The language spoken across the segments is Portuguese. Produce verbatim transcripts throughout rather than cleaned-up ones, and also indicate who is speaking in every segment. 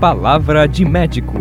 Speaker 1: Palavra de médico.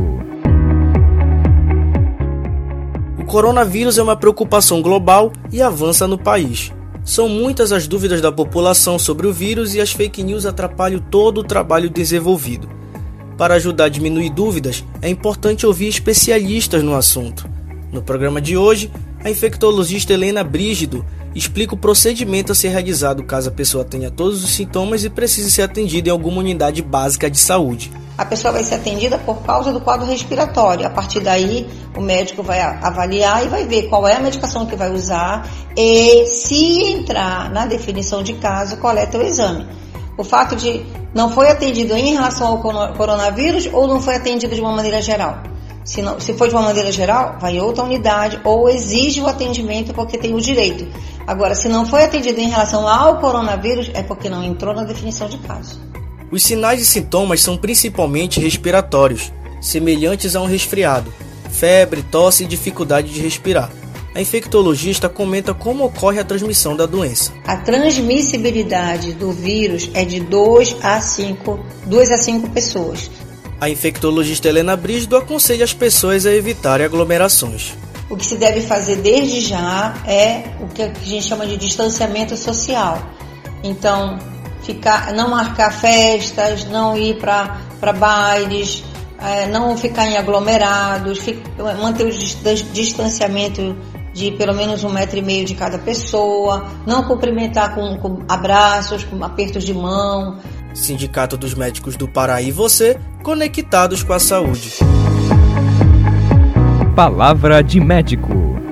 Speaker 2: O coronavírus é uma preocupação global e avança no país. São muitas as dúvidas da população sobre o vírus e as fake news atrapalham todo o trabalho desenvolvido. Para ajudar a diminuir dúvidas, é importante ouvir especialistas no assunto. No programa de hoje, a infectologista Helena Brígido explica o procedimento a ser realizado caso a pessoa tenha todos os sintomas e precise ser atendida em alguma unidade básica de saúde.
Speaker 3: A pessoa vai ser atendida por causa do quadro respiratório. A partir daí, o médico vai avaliar e vai ver qual é a medicação que vai usar e, se entrar na definição de caso, coleta o exame. O fato de não foi atendido em relação ao coronavírus ou não foi atendido de uma maneira geral. Se, não, se for de uma maneira geral, vai em outra unidade ou exige o atendimento porque tem o direito. Agora, se não foi atendido em relação ao coronavírus, é porque não entrou na definição de caso.
Speaker 2: Os sinais e sintomas são principalmente respiratórios, semelhantes a um resfriado, febre, tosse e dificuldade de respirar. A infectologista comenta como ocorre a transmissão da doença.
Speaker 3: A transmissibilidade do vírus é de duas a cinco pessoas.
Speaker 2: A infectologista Helena Brígido aconselha as pessoas a evitarem aglomerações.
Speaker 3: O que se deve fazer desde já é o que a gente chama de distanciamento social. Então, ficar, não marcar festas, não ir para bailes, é, não ficar em aglomerados, ficar, manter o distanciamento de pelo menos um metro e meio de cada pessoa, não cumprimentar com, com abraços, com apertos de mão.
Speaker 2: Sindicato dos Médicos do Pará e você, conectados com a saúde.
Speaker 1: Palavra de médico.